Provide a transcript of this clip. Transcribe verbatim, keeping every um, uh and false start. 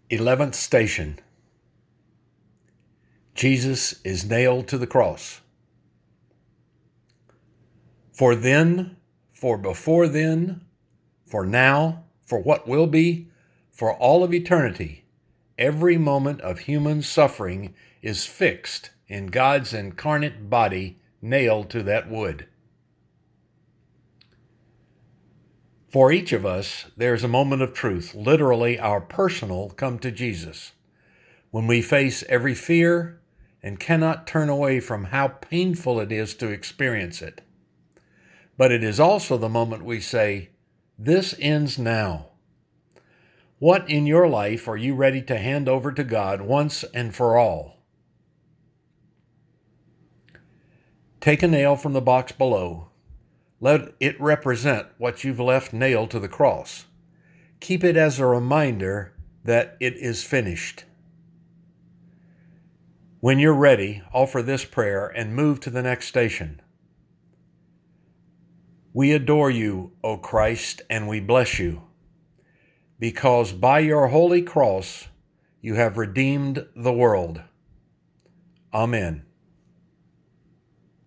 Eleventh station. Jesus is nailed to the cross. For then, for before then, for now, for what will be, for all of eternity, every moment of human suffering is fixed in God's incarnate body nailed to that wood. For each of us, there's a moment of truth, literally our personal come to Jesus, when we face every fear and cannot turn away from how painful it is to experience it. But it is also the moment we say, "This ends now." What in your life are you ready to hand over to God once and for all? Take a nail from the box below. Let it represent what you've left nailed to the cross. Keep it as a reminder that it is finished. When you're ready, offer this prayer and move to the next station. We adore you, O Christ, and we bless you, because by your holy cross you have redeemed the world. Amen.